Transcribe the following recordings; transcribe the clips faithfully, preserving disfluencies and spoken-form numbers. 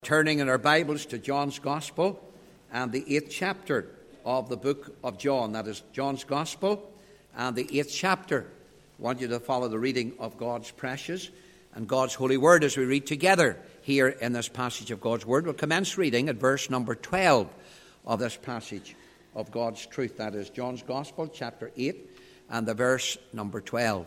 Turning in our Bibles to John's Gospel and the eighth chapter of the book of John. That is John's Gospel and the eighth chapter. I want you to follow the reading of God's precious and God's holy word as we read together here in this passage of God's word. We'll commence reading at verse number twelve of this passage of God's truth. That is John's Gospel, chapter eight, and the verse number twelve.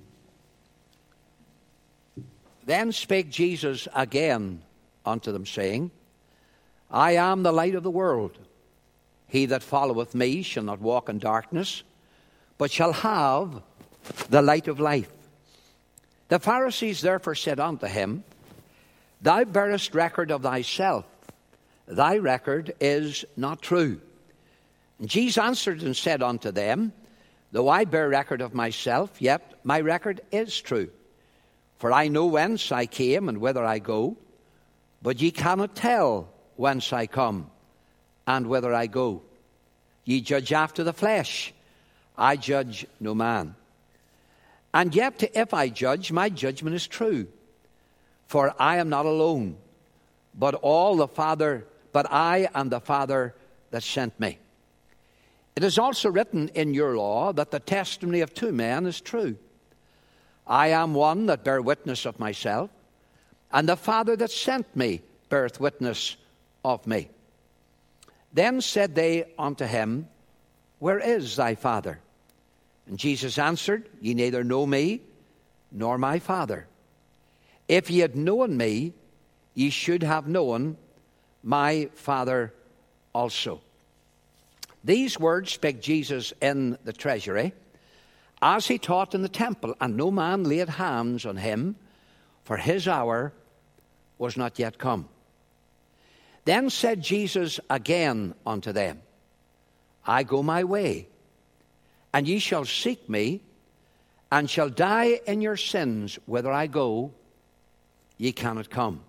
Then spake Jesus again unto them, saying, I am the light of the world. He that followeth me shall not walk in darkness, but shall have the light of life. The Pharisees therefore said unto him, Thou bearest record of thyself. Thy record is not true. And Jesus answered and said unto them, Though I bear record of myself, yet my record is true. For I know whence I came and whither I go, but ye cannot tell whence I come and whither I go. Ye judge after the flesh. I judge no man. And yet if I judge, my judgment is true. For I am not alone, but all the Father, but I and the Father that sent me. It is also written in your law that the testimony of two men is true. I am one that bear witness of myself, and the Father that sent me beareth witness of me. Then said they unto him, Where is thy Father? And Jesus answered, Ye neither know me, nor my Father. If ye had known me, ye should have known my Father also. These words spake Jesus in the treasury, as he taught in the temple, and no man laid hands on him, for his hour was not yet come. Then said Jesus again unto them, I go my way, and ye shall seek me, and shall die in your sins. Whither I go, ye cannot come.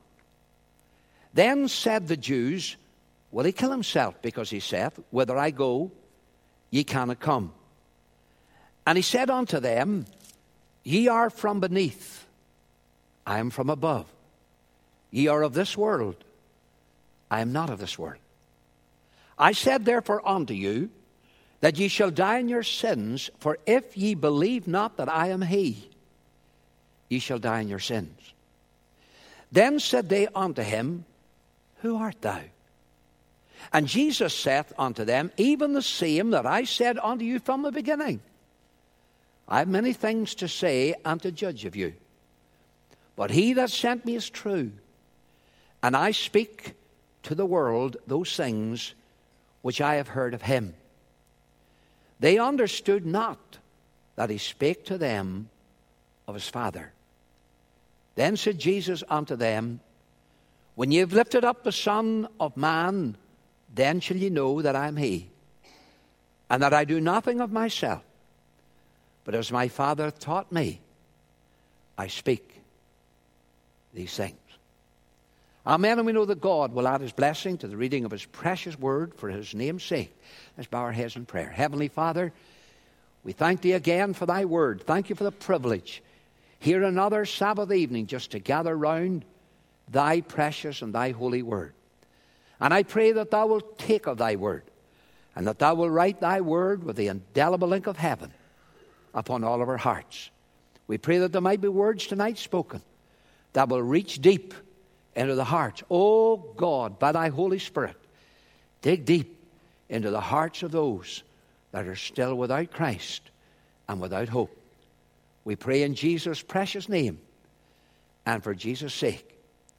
Then said the Jews, Will he kill himself? Because he saith, Whither I go, ye cannot come. And he said unto them, Ye are from beneath, I am from above. Ye are of this world, I am not of this world. I said therefore unto you, that ye shall die in your sins, for if ye believe not that I am he, ye shall die in your sins. Then said they unto him, Who art thou? And Jesus saith unto them, Even the same that I said unto you from the beginning. I have many things to say and to judge of you. But he that sent me is true, and I speak to the world those things which I have heard of him. They understood not that he spake to them of his Father. Then said Jesus unto them, When ye have lifted up the Son of Man, then shall ye know that I am he, and that I do nothing of myself, but as my Father hath taught me, I speak these things. Amen. And we know that God will add his blessing to the reading of his precious word for his name's sake. Let's bow our heads in prayer. Heavenly Father, we thank thee again for thy word. Thank you for the privilege here another Sabbath evening just to gather round thy precious and thy holy word. And I pray that thou wilt take of thy word, and that thou wilt write thy word with the indelible ink of heaven upon all of our hearts. We pray that there might be words tonight spoken that will reach deep into the hearts. Oh God, by thy Holy Spirit, dig deep into the hearts of those that are still without Christ and without hope. We pray in Jesus' precious name and for Jesus' sake.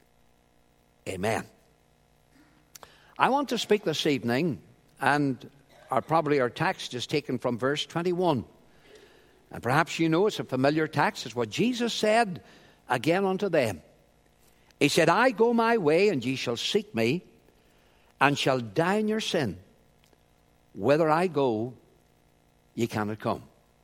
Amen. I want to speak this evening, and our, probably our text is taken from verse twenty-one. And perhaps you know it's a familiar text. It's what Jesus said again unto them. He said, I go my way, and ye shall seek me, and shall die in your sin. Whither I go, ye cannot come.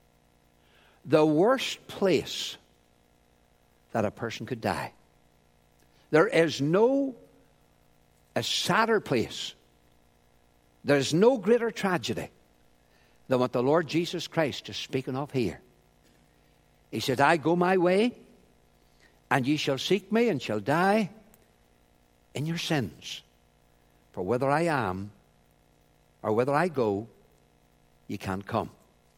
The worst place that a person could die. There is no a sadder place. There is no greater tragedy than what the Lord Jesus Christ is speaking of here. He said, I go my way, and ye shall seek me, and shall die in your sins. For whether I am or whether I go, you can't come.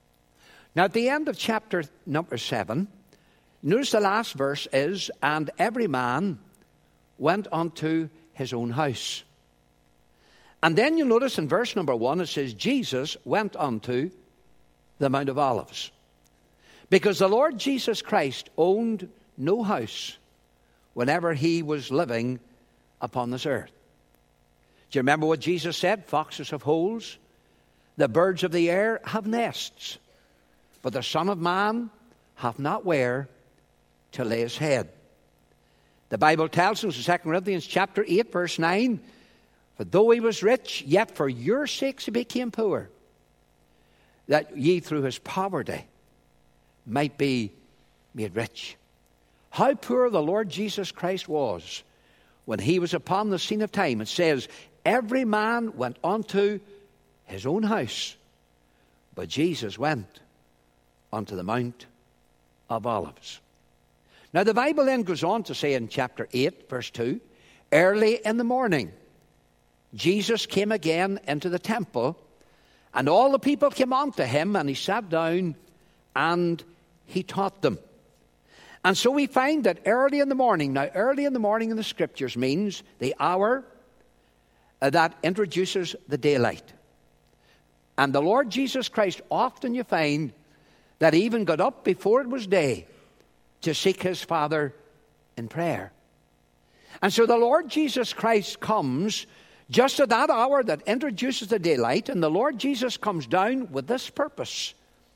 Now at the end of chapter number seven, notice the last verse is, and every man went unto his own house. And then you notice in verse number one, it says, Jesus went unto the Mount of Olives. Because the Lord Jesus Christ owned no house whenever he was living upon this earth. Do you remember what Jesus said? Foxes have holes, the birds of the air have nests, but the Son of Man hath not where to lay his head. The Bible tells us in Second Corinthians chapter eight, verse nine, for though he was rich, yet for your sakes he became poor, that ye through his poverty might be made rich. How poor the Lord Jesus Christ was when he was upon the scene of time. It says, every man went unto his own house, but Jesus went unto the Mount of Olives. Now the Bible then goes on to say in chapter eight, verse two, early in the morning, Jesus came again into the temple, and all the people came unto him, and he sat down and he taught them. And so we find that early in the morning, now early in the morning in the scriptures means the hour uh, that introduces the daylight. And the Lord Jesus Christ, often you find that he even got up before it was day to seek his Father in prayer. And so the Lord Jesus Christ comes just at that hour that introduces the daylight, and the Lord Jesus comes down with this purpose,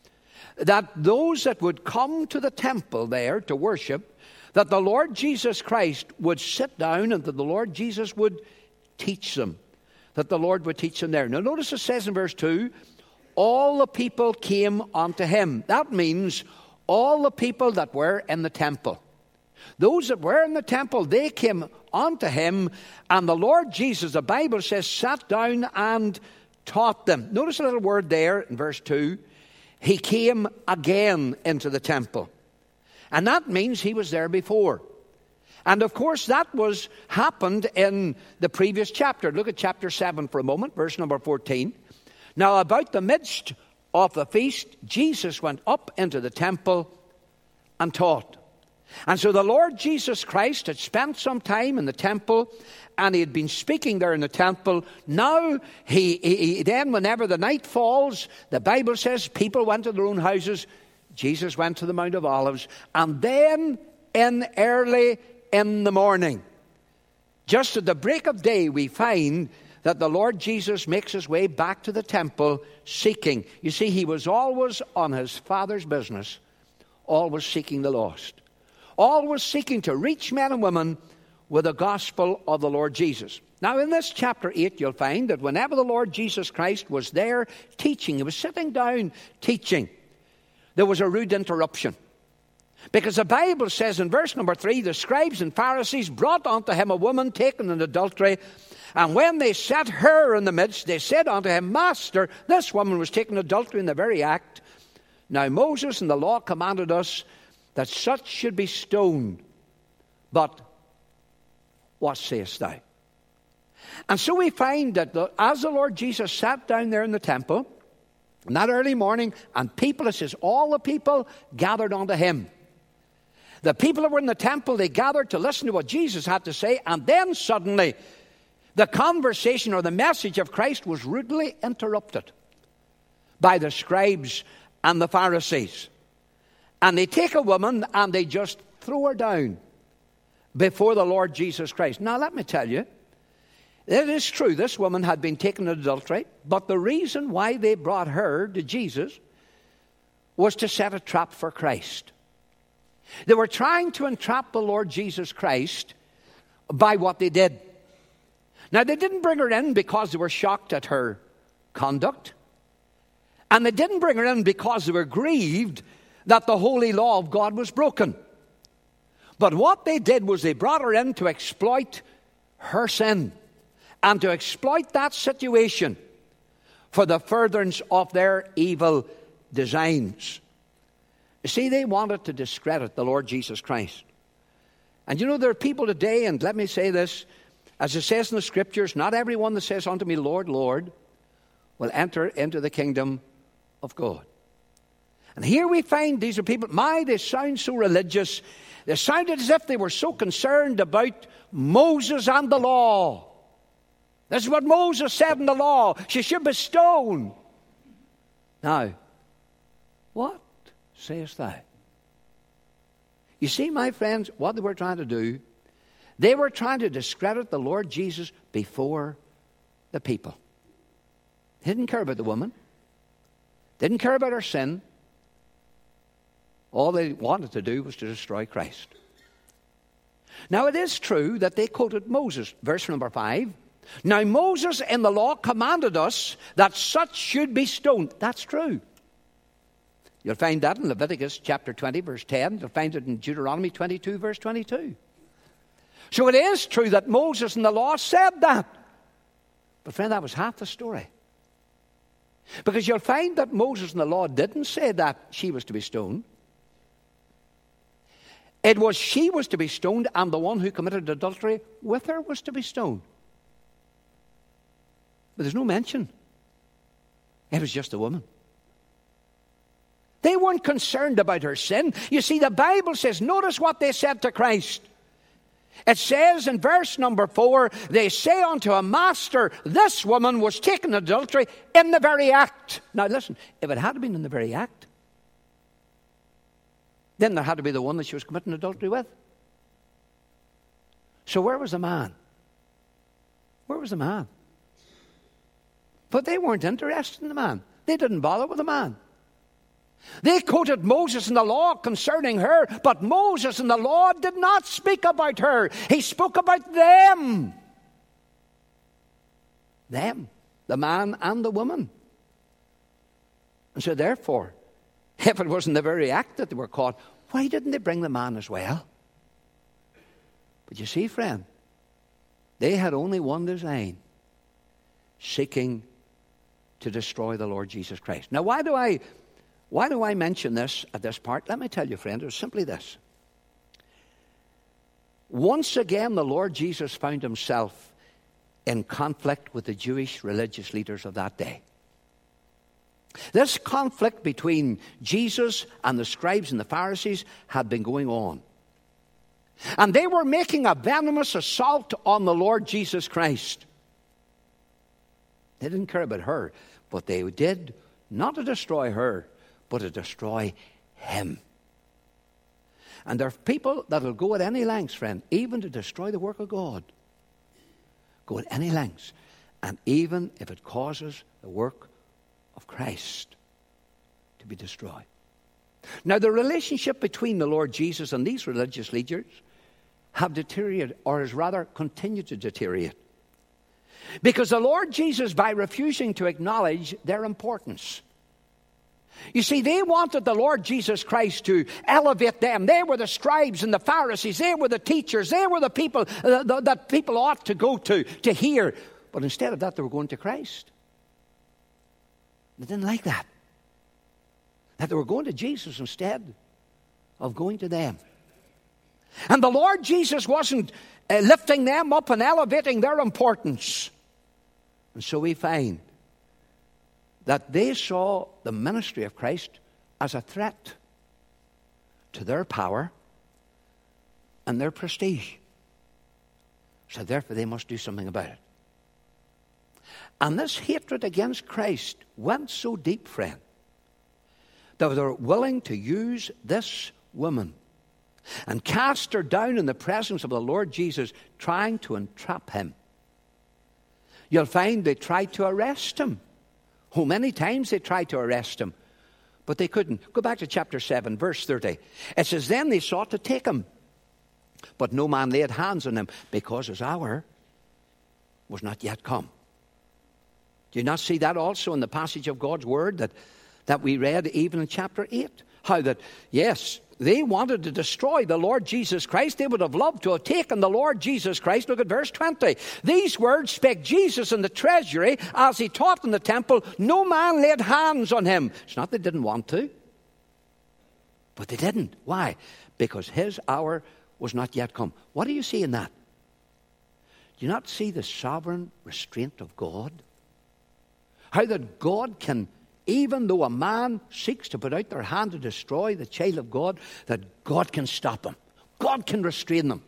that those that would come to the temple there to worship, that the Lord Jesus Christ would sit down and that the Lord Jesus would teach them, that the Lord would teach them there. Now notice it says in verse two, all the people came unto him. That means all the people that were in the temple. Those that were in the temple, they came unto him, and the Lord Jesus, the Bible says, sat down and taught them. Notice a little word there in verse two. He came again into the temple. And that means he was there before. And of course that was happened in the previous chapter. Look at chapter seven for a moment, verse number fourteen. Now about the midst of the feast, Jesus went up into the temple and taught. And so the Lord Jesus Christ had spent some time in the temple, and he had been speaking there in the temple. Now, he, he, he then, whenever the night falls, the Bible says people went to their own houses. Jesus went to the Mount of Olives. And then, in early in the morning, just at the break of day, we find that the Lord Jesus makes his way back to the temple seeking. You see, he was always on his Father's business, always seeking the lost. Always seeking to reach men and women with the gospel of the Lord Jesus. Now in this chapter eight, you'll find that whenever the Lord Jesus Christ was there teaching, he was sitting down teaching, there was a rude interruption. Because the Bible says in verse number three, the scribes and Pharisees brought unto him a woman taken in adultery, and when they set her in the midst, they said unto him, Master, this woman was taken in adultery in the very act. Now Moses in the law commanded us that such should be stoned. But what sayest thou? And so we find that the, as the Lord Jesus sat down there in the temple, in that early morning, and people, it says, all the people gathered unto him. The people that were in the temple, they gathered to listen to what Jesus had to say, and then suddenly the conversation or the message of Christ was rudely interrupted by the scribes and the Pharisees. And they take a woman and they just throw her down before the Lord Jesus Christ. Now let me tell you, it is true this woman had been taken in adultery, but the reason why they brought her to Jesus was to set a trap for Christ. They were trying to entrap the Lord Jesus Christ by what they did. Now they didn't bring her in because they were shocked at her conduct. And they didn't bring her in because they were grieved that the holy law of God was broken. But what they did was they brought her in to exploit her sin and to exploit that situation for the furtherance of their evil designs. You see, they wanted to discredit the Lord Jesus Christ. And you know, there are people today, and let me say this, As it says in the Scriptures, not everyone that says unto me, Lord, Lord, will enter into the kingdom of God. And here we find these are people, my, they sound so religious. They sounded as if they were so concerned about Moses and the law. This is what Moses said in the law. She should be stoned. Now, what sayest thou? You see, my friends, what they were trying to do, they were trying to discredit the Lord Jesus before the people. They didn't care about the woman. They didn't care about her sin. All they wanted to do was to destroy Christ. Now, it is true that they quoted Moses, verse number five. Now, Moses in the law commanded us that such should be stoned. That's true. You'll find that in Leviticus chapter twenty, verse ten. You'll find it in Deuteronomy twenty-two, verse twenty-two. So it is true that Moses in the law said that. But friend, that was half the story. Because you'll find that Moses in the law didn't say that she was to be stoned. It was she was to be stoned, and the one who committed adultery with her was to be stoned. But there's no mention. It was just a woman. They weren't concerned about her sin. You see, the Bible says, notice what they said to Christ. It says in verse number four, they say unto a master, this woman was taken adultery in the very act. Now listen, if it had been in the very act, then there had to be the one that she was committing adultery with. So where was the man? Where was the man? But they weren't interested in the man. They didn't bother with the man. They quoted Moses in the law concerning her, but Moses in the law did not speak about her. He spoke about them. Them, the man and the woman. And so therefore, if it was in the very act that they were caught, why didn't they bring the man as well? But you see, friend, they had only one design, seeking to destroy the Lord Jesus Christ. Now, why do I... Why do I mention this at this part? Let me tell you, friend, it was simply this. Once again, the Lord Jesus found himself in conflict with the Jewish religious leaders of that day. This conflict between Jesus and the scribes and the Pharisees had been going on. And they were making a venomous assault on the Lord Jesus Christ. They didn't care about her, but they did not to destroy her, but to destroy him. And there are people that will go at any lengths, friend, even to destroy the work of God. Go at any lengths. And even if it causes the work of Christ to be destroyed. Now, the relationship between the Lord Jesus and these religious leaders have deteriorated, or has rather continued to deteriorate. Because the Lord Jesus, by refusing to acknowledge their importance, you see, they wanted the Lord Jesus Christ to elevate them. They were the scribes and the Pharisees. They were the teachers. They were the people uh, the, that people ought to go to, to hear. But instead of that, they were going to Christ. They didn't like that. That they were going to Jesus instead of going to them. And the Lord Jesus wasn't uh, lifting them up and elevating their importance. And so we find that they saw the ministry of Christ as a threat to their power and their prestige. So therefore they must do something about it. And this hatred against Christ went so deep, friend, that they were willing to use this woman and cast her down in the presence of the Lord Jesus, trying to entrap him. You'll find they tried to arrest him. Oh, many times they tried to arrest him, but they couldn't. Go back to chapter seven, verse thirty. It says, then they sought to take him, but no man laid hands on him, because his hour was not yet come. Do you not see that also in the passage of God's word that, that we read even in chapter eight? How that, yes, they wanted to destroy the Lord Jesus Christ. They would have loved to have taken the Lord Jesus Christ. Look at verse twenty. These words spake Jesus in the treasury as he taught in the temple. No man laid hands on him. It's not they didn't want to, but they didn't. Why? Because his hour was not yet come. What do you see in that? Do you not see the sovereign restraint of God? How that God can, even though a man seeks to put out their hand to destroy the child of God, that God can stop him. God can restrain them.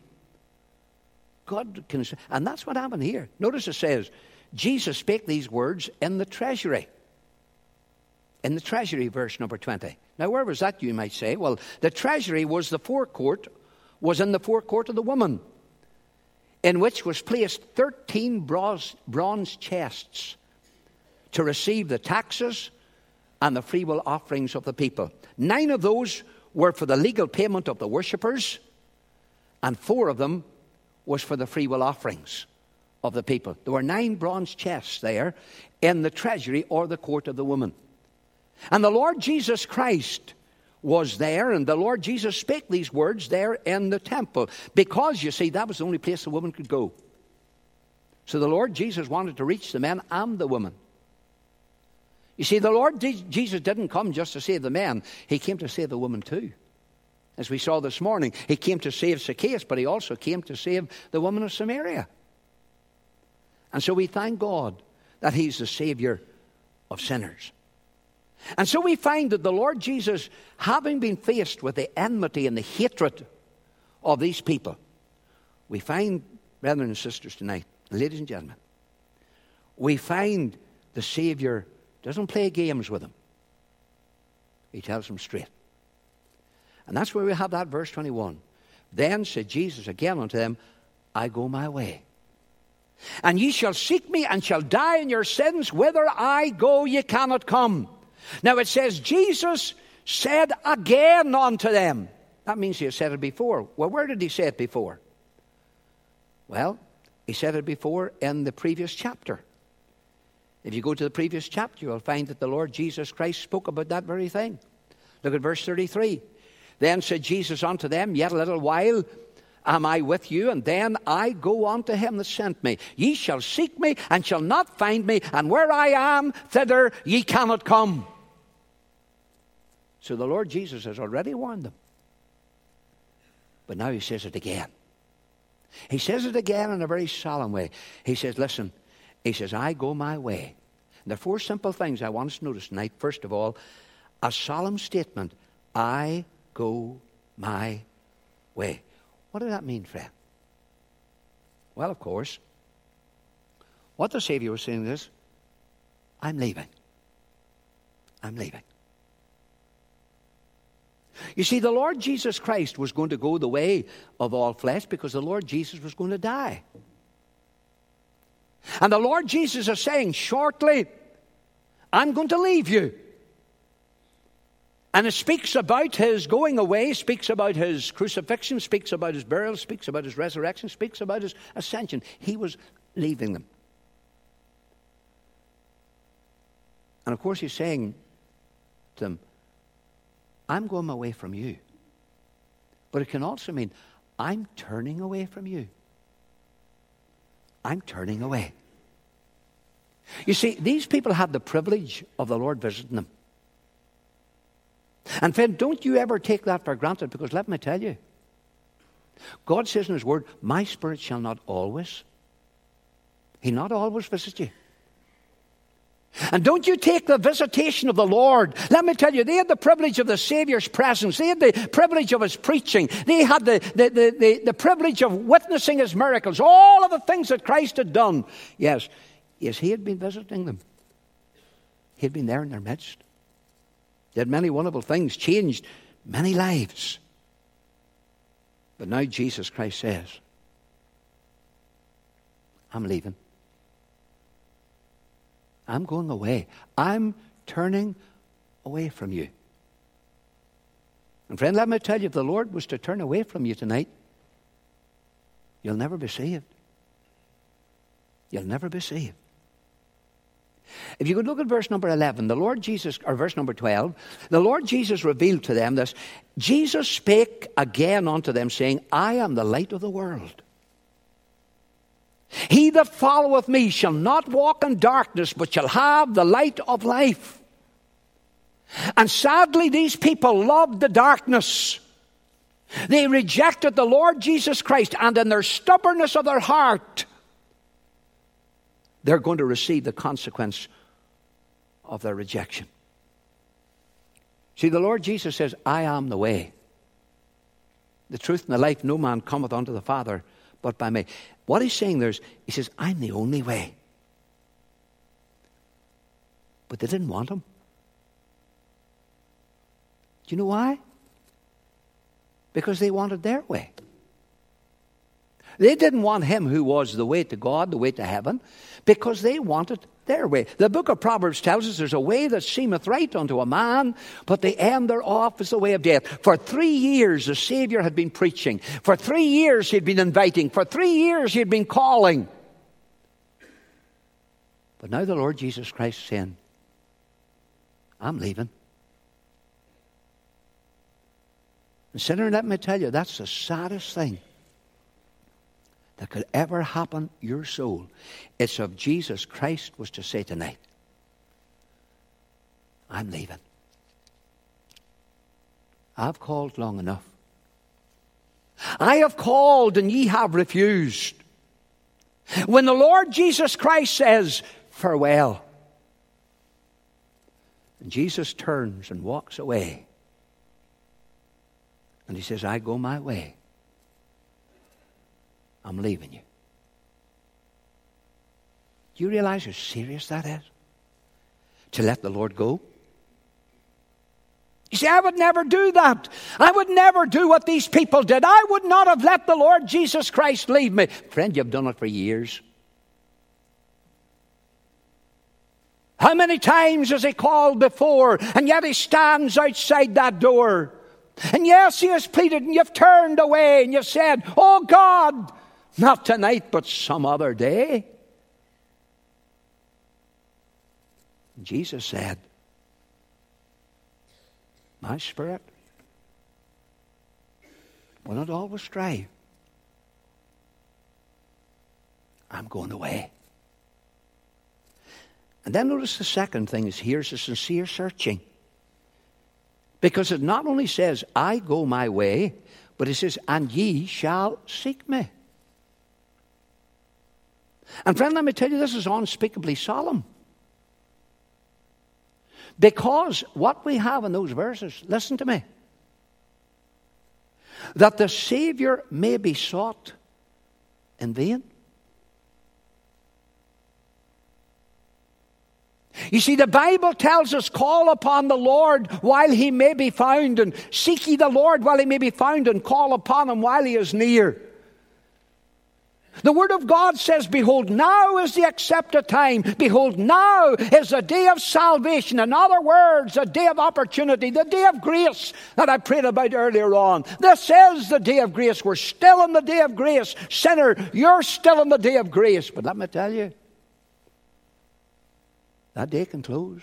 God can, and that's what happened here. Notice it says, Jesus spake these words in the treasury. In the treasury, verse number twenty. Now, where was that, you might say? Well, the treasury was the forecourt, was in the forecourt of the woman, in which was placed thirteen bronze, bronze chests to receive the taxes and the freewill offerings of the people. Nine of those were for the legal payment of the worshippers, and four of them was for the freewill offerings of the people. There were nine bronze chests there in the treasury or the court of the woman. And the Lord Jesus Christ was there, and the Lord Jesus spake these words there in the temple, because, you see, that was the only place the woman could go. So the Lord Jesus wanted to reach the men and the women. You see, the Lord Jesus didn't come just to save the men. He came to save the woman too. As we saw this morning, he came to save Zacchaeus, but he also came to save the woman of Samaria. And so we thank God that he's the Savior of sinners. And so we find that the Lord Jesus, having been faced with the enmity and the hatred of these people, we find, brethren and sisters tonight, ladies and gentlemen, we find the Savior doesn't play games with them. He tells them straight. And that's where we have that verse twenty-one. Then said Jesus again unto them, I go my way. And ye shall seek me and shall die in your sins. Whither I go, ye cannot come. Now it says, Jesus said again unto them. That means he has said it before. Well, where did he say it before? Well, he said it before in the previous chapter. If you go to the previous chapter, you'll find that the Lord Jesus Christ spoke about that very thing. Look at verse thirty-three. Then said Jesus unto them, Yet a little while am I with you, and then I go unto him that sent me. Ye shall seek me, and shall not find me, and where I am, thither ye cannot come. So the Lord Jesus has already warned them. But now he says it again. He says it again in a very solemn way. He says, listen, he says, I go my way. And there are four simple things I want us to notice tonight. First of all, a solemn statement. I go my way. What does that mean, friend? Well, of course, what the Savior was saying is, I'm leaving. I'm leaving. You see, the Lord Jesus Christ was going to go the way of all flesh because the Lord Jesus was going to die. And the Lord Jesus is saying, shortly, I'm going to leave you. And it speaks about his going away, speaks about his crucifixion, speaks about his burial, speaks about his resurrection, speaks about his ascension. He was leaving them. And of course he's saying to them, I'm going away from you. But it can also mean, I'm turning away from you. I'm turning away. You see, these people had the privilege of the Lord visiting them. And friend, don't you ever take that for granted, because let me tell you, God says in his word, my spirit shall not always, he not always visit you. And don't you take the visitation of the Lord. Let me tell you, they had the privilege of the Savior's presence. They had the privilege of his preaching. They had the, the, the, the, the privilege of witnessing his miracles. All of the things that Christ had done. Yes, yes, he had been visiting them. He had been there in their midst. They had many wonderful things, changed many lives. But now Jesus Christ says, I'm leaving. I'm going away. I'm turning away from you. And friend, let me tell you, if the Lord was to turn away from you tonight, you'll never be saved. You'll never be saved. If you could look at verse number eleven, the Lord Jesus, or verse number twelve, the Lord Jesus revealed to them this. Jesus spake again unto them, saying, I am the light of the world. He that followeth me shall not walk in darkness, but shall have the light of life. And sadly, these people loved the darkness. They rejected the Lord Jesus Christ, and in their stubbornness of their heart, they're going to receive the consequence of their rejection. See, the Lord Jesus says, I am the way, the truth, and the life. No man cometh unto the Father but by me. What he's saying there is, he says, I'm the only way. But they didn't want him. Do you know why? Because they wanted their way. They didn't want him who was the way to God, the way to heaven, because they wanted their way. The book of Proverbs tells us there's a way that seemeth right unto a man, but the end thereof is the way of death. For three years the Savior had been preaching. For three years he had been inviting. For three years he had been calling. But now the Lord Jesus Christ is saying, I'm leaving. And sinner, let me tell you, that's the saddest thing that could ever happen your soul. It's of Jesus Christ was to say tonight, I'm leaving. I've called long enough. I have called and ye have refused. When the Lord Jesus Christ says, farewell, and Jesus turns and walks away, and he says, I go my way. I'm leaving you. Do you realize how serious that is? To let the Lord go? You see, I would never do that. I would never do what these people did. I would not have let the Lord Jesus Christ leave me. Friend, you've done it for years. How many times has he called before, and yet he stands outside that door? And yes, he has pleaded, and you've turned away, and you've said, oh God, not tonight, but some other day. And Jesus said, my spirit will not always strive. I'm going away. And then notice the second thing is here's a sincere searching. Because it not only says, I go my way, but it says, and ye shall seek me. And friend, let me tell you, this is unspeakably solemn. Because what we have in those verses, listen to me, that the Savior may be sought in vain. You see, the Bible tells us, call upon the Lord while he may be found, and seek ye the Lord while he may be found, and call upon him while he is near. The Word of God says, behold, now is the accepted time. Behold, now is the day of salvation. In other words, the day of opportunity, the day of grace that I prayed about earlier on. This is the day of grace. We're still in the day of grace. Sinner, you're still in the day of grace. But let me tell you, that day can close.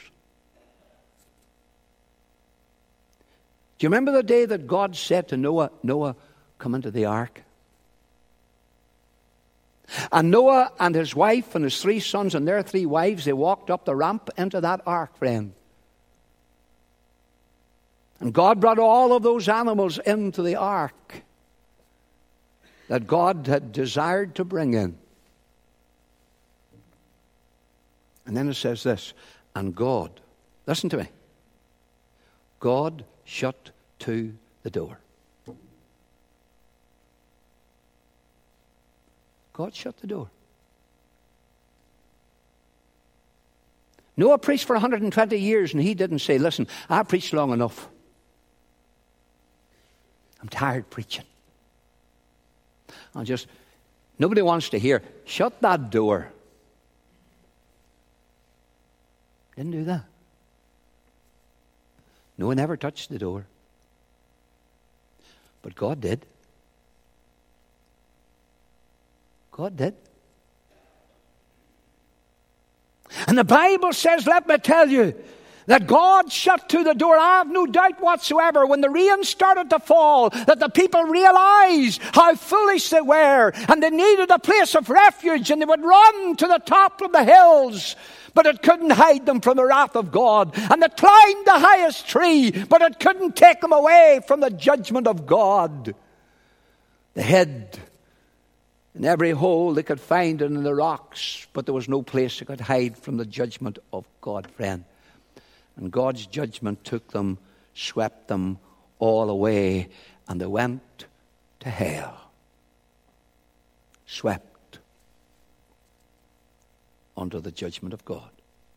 Do you remember the day that God said to Noah, Noah, come into the ark? And Noah and his wife and his three sons and their three wives, they walked up the ramp into that ark, friend. And God brought all of those animals into the ark that God had desired to bring in. And then it says this, and God, listen to me, God shut to the door. God shut the door. Noah preached for one hundred twenty years, and he didn't say, listen, I preached long enough. I'm tired preaching. I just, nobody wants to hear, shut that door. Didn't do that. No one ever touched the door. But God did. God did. And the Bible says, let me tell you, that God shut to the door. I have no doubt whatsoever when the rain started to fall that the people realized how foolish they were, and they needed a place of refuge, and they would run to the top of the hills, but it couldn't hide them from the wrath of God. And they climbed the highest tree, but it couldn't take them away from the judgment of God. They hid In every hole they could find it in the rocks, but there was no place they could hide from the judgment of God, friend. And God's judgment took them, swept them all away, and they went to hell. Swept under the judgment of God.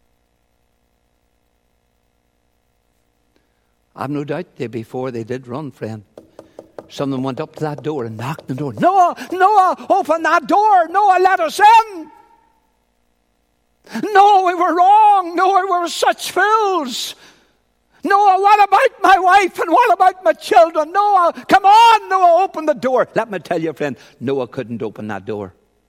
I've no doubt they, before they did run, friend, some of them went up to that door and knocked on the door. Noah, Noah, open that door. Noah, let us in. Noah, we were wrong. Noah, we were such fools. Noah, what about my wife and what about my children? Noah, come on, Noah, open the door. Let me tell you, friend, Noah couldn't open that door.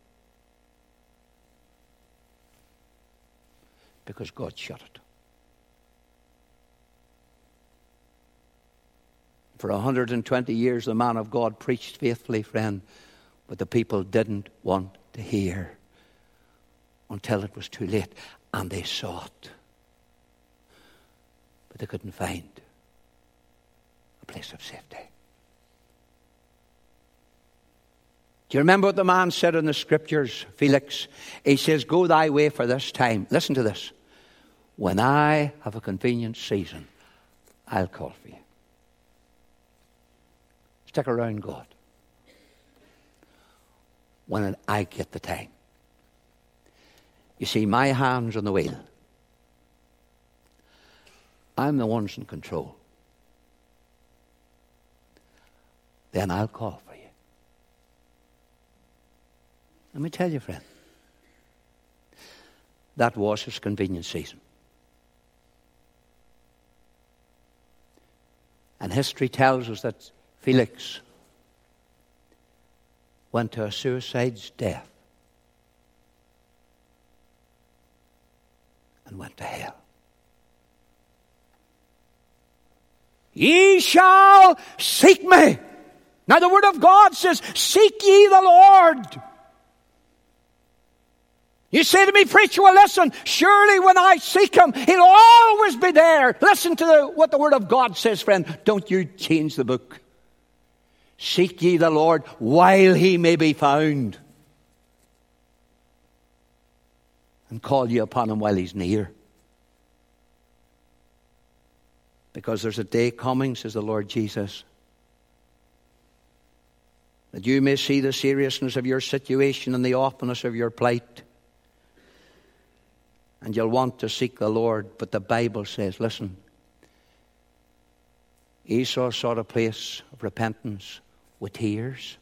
Because God shut it. For one hundred twenty years, the man of God preached faithfully, friend, but the people didn't want to hear until it was too late, and they sought. But they couldn't find a place of safety. Do you remember what the man said in the scriptures, Felix? He says, go thy way for this time. Listen to this. When I have a convenient season, I'll call for you. Stick around God when I get the time. You see, my hand's on the wheel. I'm the one's in control. Then I'll call for you. Let me tell you, friend, that was his convenient season. And history tells us that Felix went to a suicide's death and went to hell. Ye shall seek me. Now the word of God says, seek ye the Lord. You say to me, preacher, well listen, surely when I seek him, he'll always be there. Listen to the, what the word of God says, friend. Don't you change the book. Seek ye the Lord while he may be found. And call ye upon him while he's near. Because there's a day coming, says the Lord Jesus, that you may see the seriousness of your situation and the awfulness of your plight. And you'll want to seek the Lord. But the Bible says, listen, Esau sought a place of repentance with tears.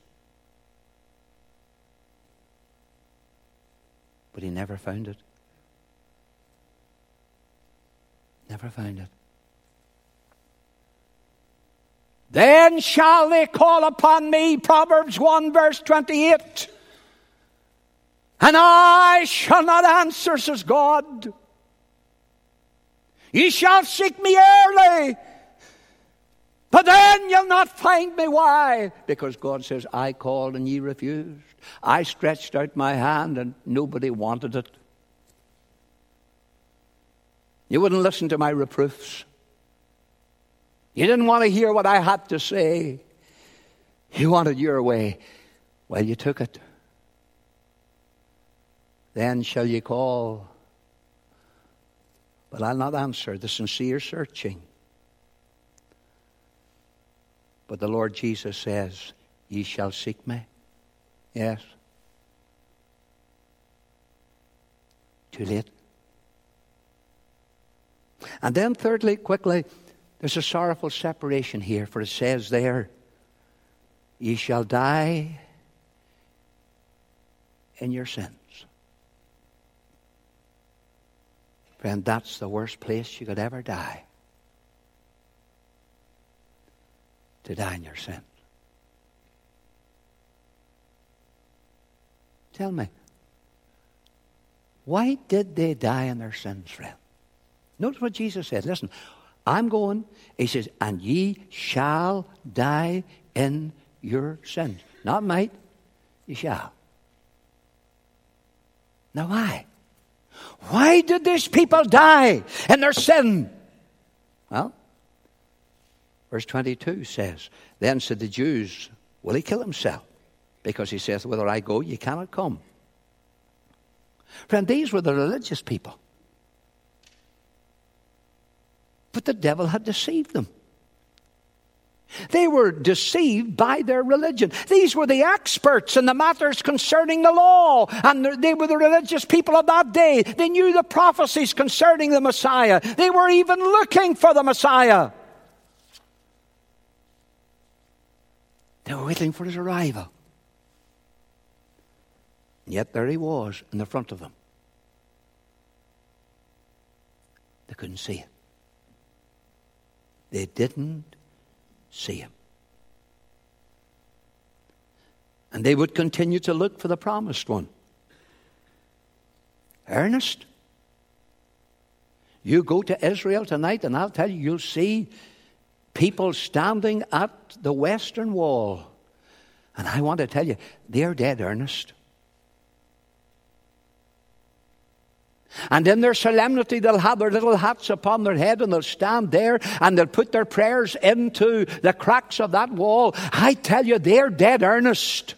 But he never found it. Never found it. Then shall they call upon me, Proverbs one verse twenty-eight. And I shall not answer, says God. Ye shall seek me early, but then you'll not find me. Why? Because God says, I called and ye refused. I stretched out my hand and nobody wanted it. You wouldn't listen to my reproofs. You didn't want to hear what I had to say. You wanted your way. Well, you took it. Then shall ye call, but I'll not answer. The sincere searching. But the Lord Jesus says, ye shall seek me. Yes. Too late. And then thirdly, quickly, there's a sorrowful separation here, for it says there, ye shall die in your sins. Friend, that's the worst place you could ever die. To die in your sins. Tell me, why did they die in their sins, friend? Notice what Jesus said. Listen, I'm going, he says, and ye shall die in your sins. Not might, ye shall. Now why? Why did these people die in their sin? Well, verse twenty-two says, then said the Jews, will he kill himself? because he saith, whither I go, ye cannot come. Friend, these were the religious people. But the devil had deceived them. They were deceived by their religion. These were the experts in the matters concerning the law. And they were the religious people of that day. They knew the prophecies concerning the Messiah. They were even looking for the Messiah. They were waiting for his arrival. And yet there he was in the front of them. They couldn't see it. They didn't see him. And they would continue to look for the promised one. Ernest, you go to Israel tonight and I'll tell you, you'll see people standing at the western wall. And I want to tell you, they're dead, Ernest. And in their solemnity, they'll have their little hats upon their head and they'll stand there and they'll put their prayers into the cracks of that wall. I tell you, they're dead earnest.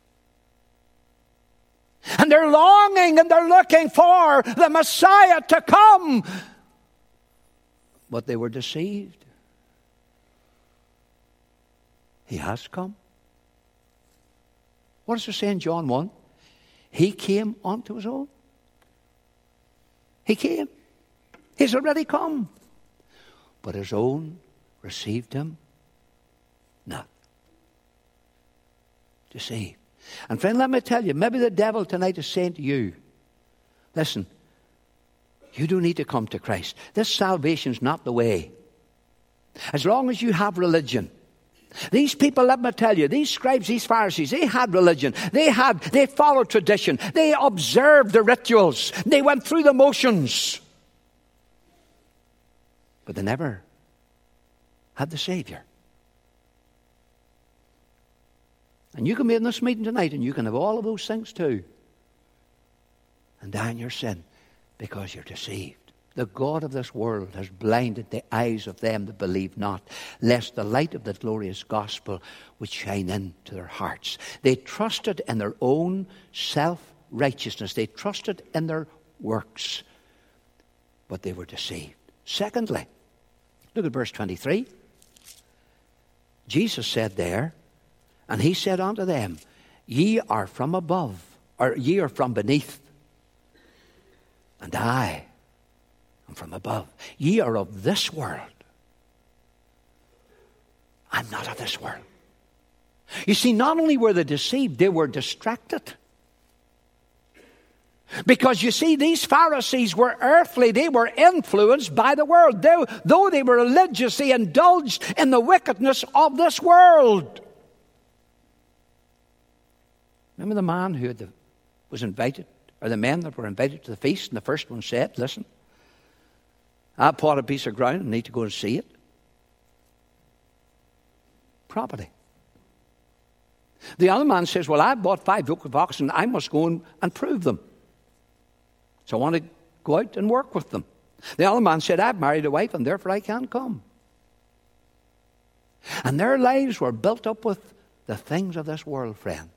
And they're longing and they're looking for the Messiah to come. But they were deceived. He has come. What does it say in John one? He came unto his own. He came. He's already come. But his own received him not. Deceived. And friend, let me tell you, maybe the devil tonight is saying to you, listen, you don't need to come to Christ. This salvation's not the way. As long as you have religion. These people, let me tell you, these scribes, these Pharisees, they had religion. They had, they followed tradition. They observed the rituals. They went through the motions. But they never had the Savior. And you can be in this meeting tonight and you can have all of those things too. And die in your sin because you're deceived. The God of this world has blinded the eyes of them that believe not, lest the light of the glorious gospel would shine into their hearts. They trusted in their own self-righteousness. They trusted in their works. But they were deceived. Secondly, look at verse twenty-three. Jesus said there, and he said unto them, ye are from above, or ye are from beneath, and I am from above. Ye are of this world. I'm not of this world. You see, not only were they deceived, they were distracted. Because you see, these Pharisees were earthly. They were influenced by the world. They, though they were religious, they indulged in the wickedness of this world. Remember the man who had the, was invited, or the men that were invited to the feast, and the first one said, listen, I bought a piece of ground and need to go and see it. Property. The other man says, well, I bought five yoke of oxen. I must go and, and prove them. So I want to go out and work with them. The other man said, I've married a wife and therefore I can't come. And their lives were built up with the things of this world, friend.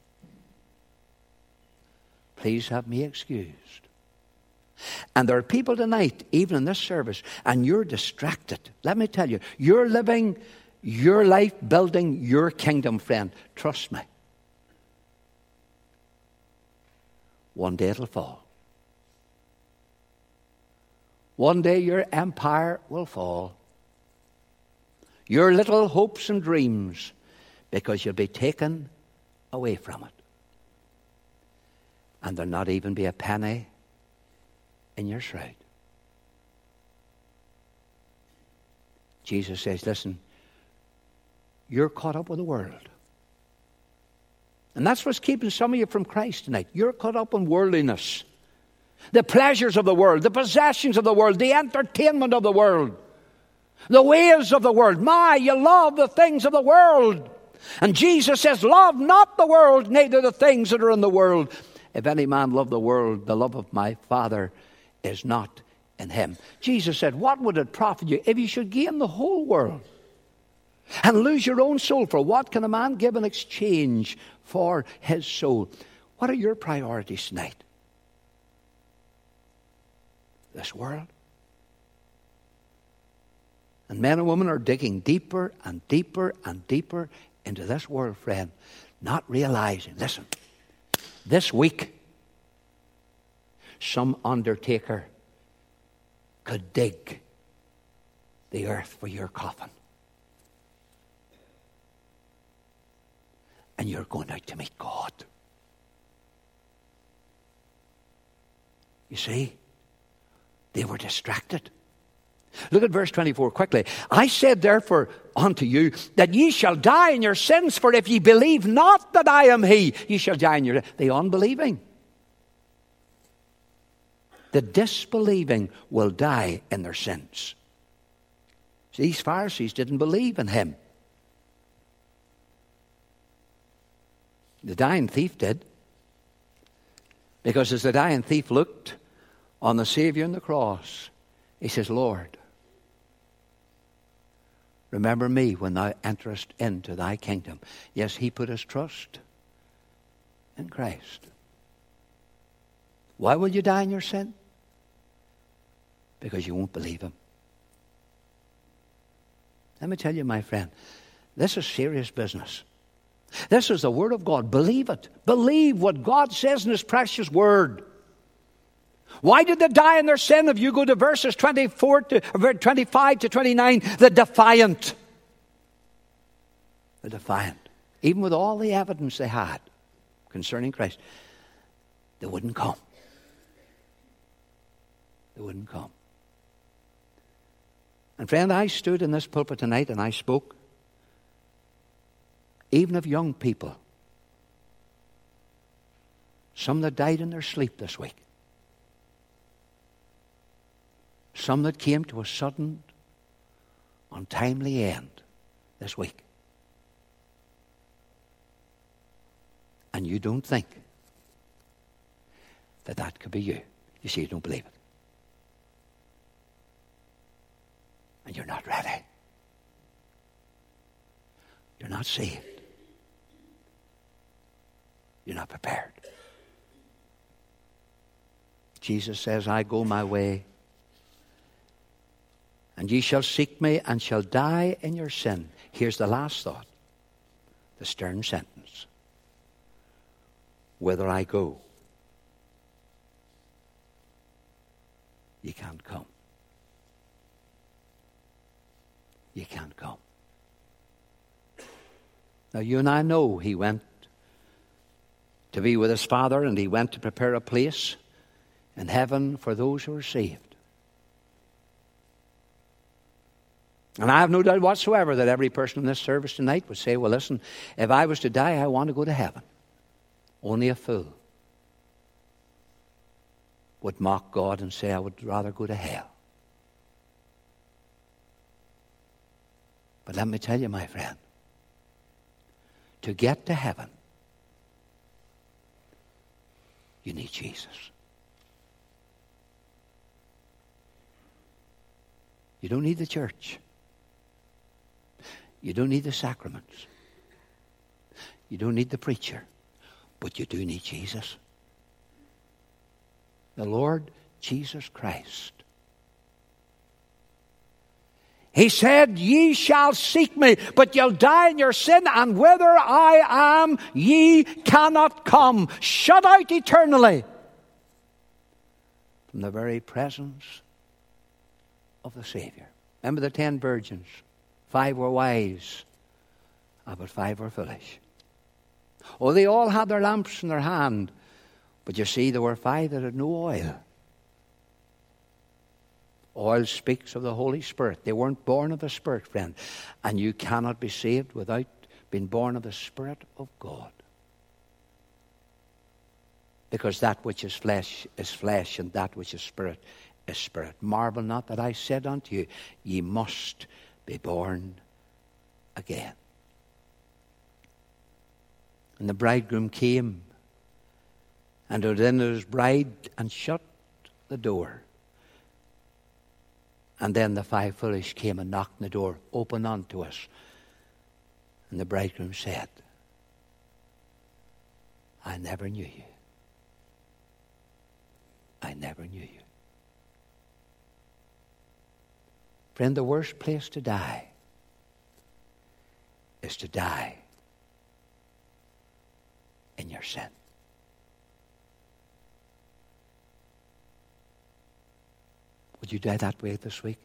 Please have me excused. And there are people tonight, even in this service, and you're distracted. Let me tell you, you're living your life building your kingdom, friend. Trust me. One day it'll fall. One day your empire will fall. Your little hopes and dreams, because you'll be taken away from it. And there'll not even be a penny in your shroud. Jesus says, listen, you're caught up with the world. And that's what's keeping some of you from Christ tonight. You're caught up in worldliness. The pleasures of the world, the possessions of the world, the entertainment of the world, the ways of the world. My, you love the things of the world. And Jesus says, love not the world, neither the things that are in the world. If any man love the world, the love of my Father is not in him. Jesus said, what would it profit you if you should gain the whole world and lose your own soul. For what can a man give in exchange for his soul? What are your priorities tonight? This world? And men and women are digging deeper and deeper and deeper into this world, friend, not realizing, listen, this week, some undertaker could dig the earth for your coffin. And you're going out to meet God. You see, they were distracted. Look at verse twenty-four quickly. I said therefore unto you that ye shall die in your sins, for if ye believe not that I am he, ye shall die in your... The unbelieving, the disbelieving will die in their sins. See, these Pharisees didn't believe in him. The dying thief did. Because as the dying thief looked on the Savior on the cross, he says, Lord, remember me when thou enterest into thy kingdom. Yes, he put his trust in Christ. Why will you die in your sin? Because you won't believe him. Let me tell you, my friend, this is serious business. This is the Word of God. Believe it. Believe what God says in His precious Word. Why did they die in their sin? If you go to verses twenty-four to twenty-five to twenty-nine, the defiant. The defiant. Even with all the evidence they had concerning Christ, they wouldn't come. They wouldn't come. And friend, I stood in this pulpit tonight and I spoke even of young people. Some that died in their sleep this week. Some that came to a sudden, untimely end this week. And you don't think that that could be you. You see, you don't believe it. And you're not ready. You're not saved. You're not prepared. Jesus says, I go my way, and ye shall seek me and shall die in your sin. Here's the last thought, the stern sentence. Whither I go, ye can't come. You can't come. Now you and I know he went to be with his Father, and he went to prepare a place in heaven for those who are saved. And I have no doubt whatsoever that every person in this service tonight would say, well, listen, if I was to die, I want to go to heaven. Only a fool would mock God and say, I would rather go to hell. But let me tell you, my friend, to get to heaven, you need Jesus. You don't need the church. You don't need the sacraments. You don't need the preacher. But you do need Jesus. The Lord Jesus Christ. He said, ye shall seek me, but you'll die in your sin, and whither I am, ye cannot come. Shut out eternally from the very presence of the Savior. Remember the ten virgins? Five were wise, but five were foolish. Oh, they all had their lamps in their hand, but you see, there were five that had no oil. Oil speaks of the Holy Spirit. They weren't born of the Spirit, friend. And you cannot be saved without being born of the Spirit of God. Because that which is flesh is flesh, and that which is spirit is spirit. Marvel not that I said unto you, ye must be born again. And the bridegroom came, and within his bride, and shut the door. And then the five foolish came and knocked on the door. Open unto us. And the bridegroom said, I never knew you. I never knew you. Friend, the worst place to die is to die in your sin. Would you die that way this week?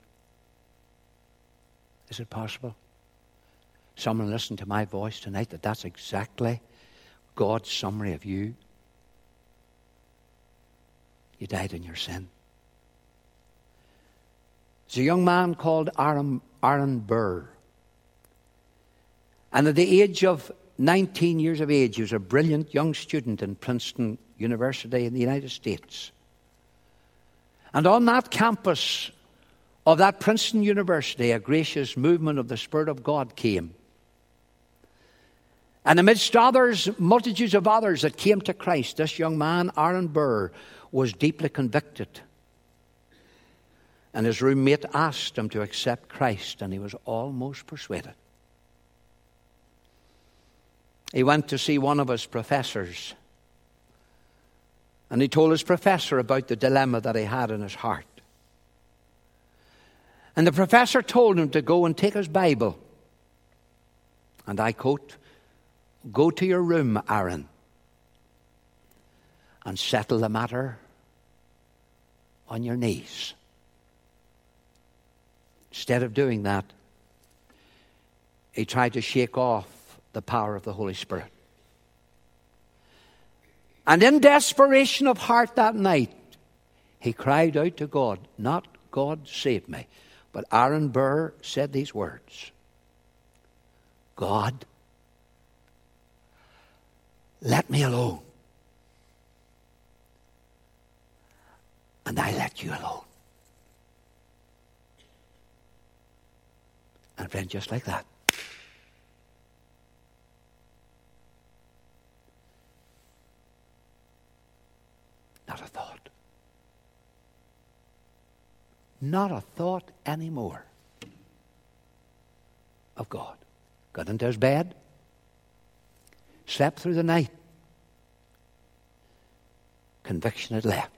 Is it possible? Someone listened to my voice tonight that that's exactly God's summary of you. You died in your sin. There's a young man called Aaron, Aaron Burr. And at the age of nineteen years of age, he was a brilliant young student in Princeton University in the United States. And on that campus of that Princeton University, a gracious movement of the Spirit of God came. And amidst others, multitudes of others that came to Christ, this young man, Aaron Burr, was deeply convicted. And his roommate asked him to accept Christ, and he was almost persuaded. He went to see one of his professors, and he told his professor about the dilemma that he had in his heart. And the professor told him to go and take his Bible. And I quote, "Go to your room, Aaron, and settle the matter on your knees." Instead of doing that, he tried to shake off the power of the Holy Spirit. And in desperation of heart that night, he cried out to God, not "God save me," but Aaron Burr said these words, "God, let me alone, and I let you alone." And friend, just like that, not a thought. Not a thought anymore of God. Got into his bed, slept through the night. Conviction had left.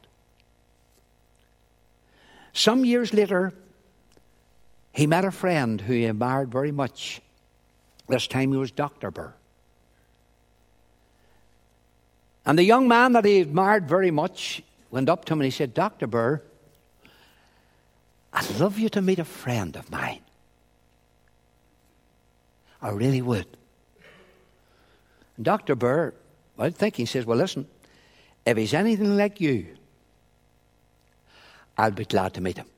Some years later, he met a friend who he admired very much. This time he was Doctor Burr. And the young man that he admired very much went up to him and he said, "Doctor Burr, I'd love you to meet a friend of mine. I really would." And Doctor Burr, I think he says, "Well, listen, if he's anything like you, I'll be glad to meet him."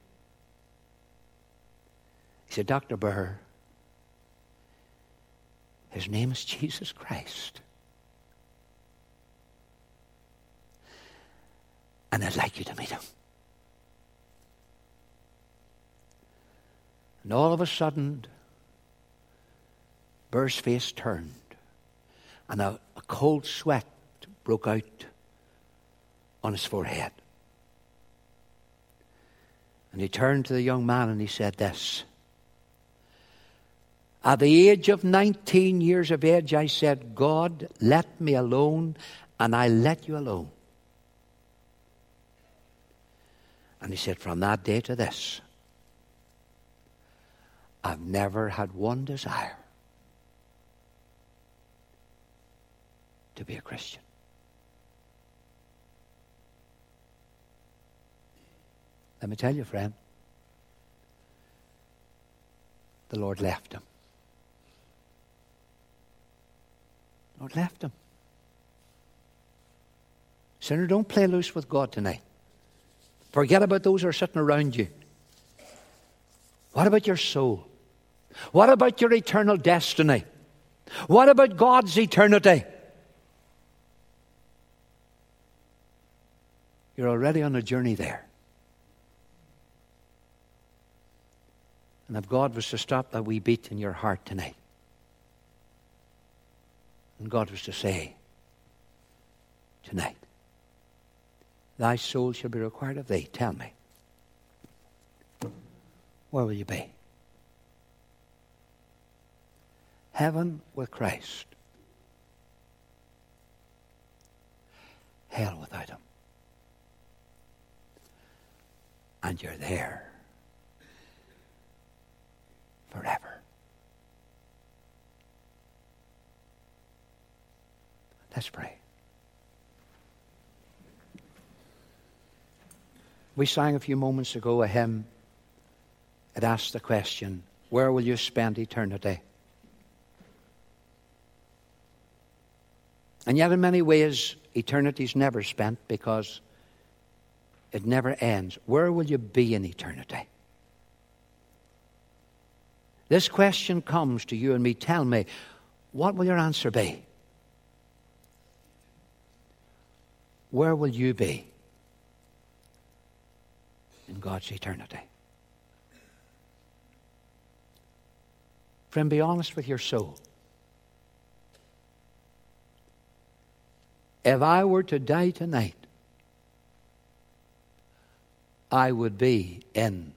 He said, "Doctor Burr, his name is Jesus Christ. And I'd like you to meet him." And all of a sudden, Burr's face turned, and a, a cold sweat broke out on his forehead. And he turned to the young man and he said this, "At the age of nineteen years of age, I said, 'God, let me alone,' and I let you alone." And he said, "From that day to this, I've never had one desire to be a Christian." Let me tell you, friend, the Lord left him. The Lord left him. Sinner, don't play loose with God tonight. Forget about those who are sitting around you. What about your soul? What about your eternal destiny? What about God's eternity? You're already on a journey there. And if God was to stop that wee beat in your heart tonight, and God was to say, tonight, "Thy soul shall be required of thee," tell me, where will you be? Heaven with Christ. Hell without him. And you're there forever. Let's pray. We sang a few moments ago a hymn. It asked the question, where will you spend eternity? And yet in many ways, eternity is never spent because it never ends. Where will you be in eternity? This question comes to you and me. Tell me, what will your answer be? Where will you be in God's eternity? Friend, be honest with your soul. If I were to die tonight, I would be in.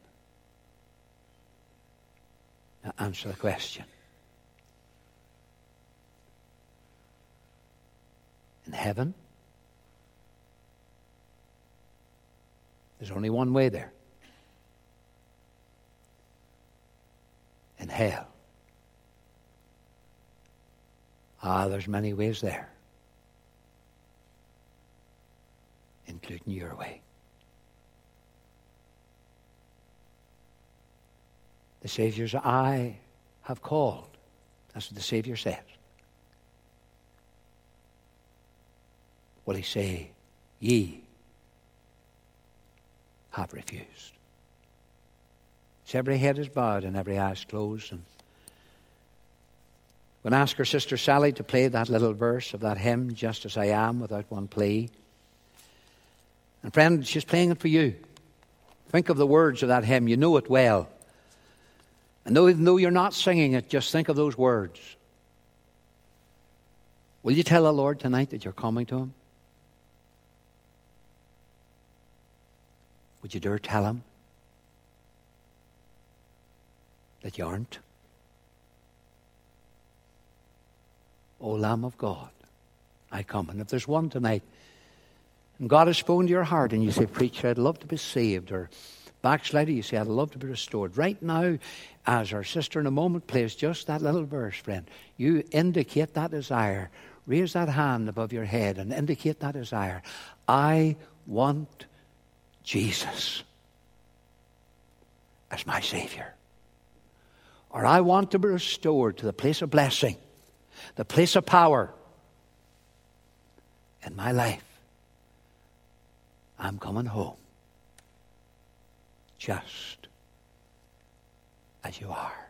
Now answer the question. In heaven? There's only one way there. In hell? Ah, there's many ways there. Including your way. The Savior's I have called. That's what the Savior says. Will he say, ye have refused? So every head is bowed and every eye is closed. And we're going to ask our sister Sally to play that little verse of that hymn, Just As I Am, without one plea. And friend, she's playing it for you. Think of the words of that hymn. You know it well. And though, though you're not singing it, just think of those words. Will you tell the Lord tonight that you're coming to him? Would you dare tell him that you aren't? O Lamb of God, I come. And if there's one tonight, and God has spoken to your heart, and you say, preacher, I'd love to be saved, or backslider, you say, I'd love to be restored. Right now, as our sister in a moment plays just that little verse, friend, you indicate that desire. Raise that hand above your head and indicate that desire. I want Jesus as my Savior. Or I want to be restored to the place of blessing, the place of power in my life. I'm coming home just as you are.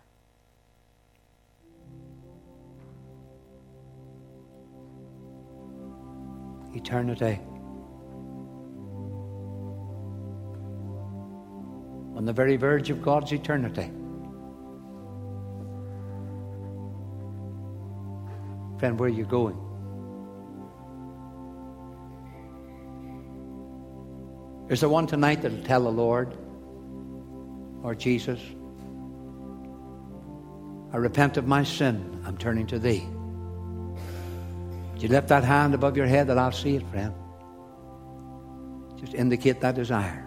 Eternity. On the very verge of God's eternity. Friend, where are you going? Is there one tonight that will tell the Lord or Jesus, I repent of my sin, I'm turning to thee? Would you lift that hand above your head that I'll see it, friend? Just indicate that desire.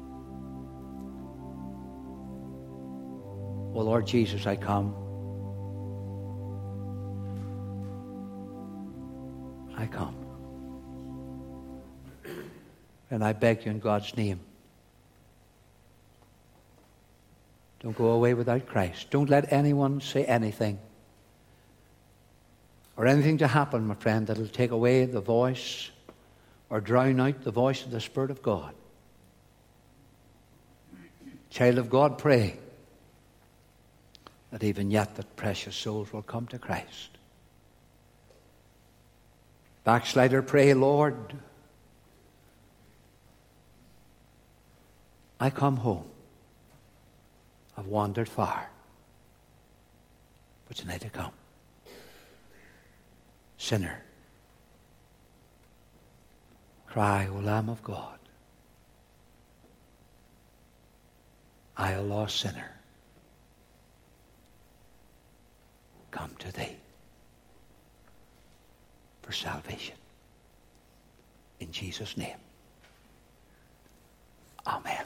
Oh Lord Jesus, I come. I come. And I beg you in God's name, don't go away without Christ. Don't let anyone say anything or anything to happen, my friend, that will take away the voice or drown out the voice of the Spirit of God. Child of God, pray that even yet that precious souls will come to Christ. Backslider, pray, Lord, I come home. I've wandered far, but tonight I come. Sinner, cry, O Lamb of God. I, a lost sinner, come to to thee for salvation. In Jesus' name. Amen.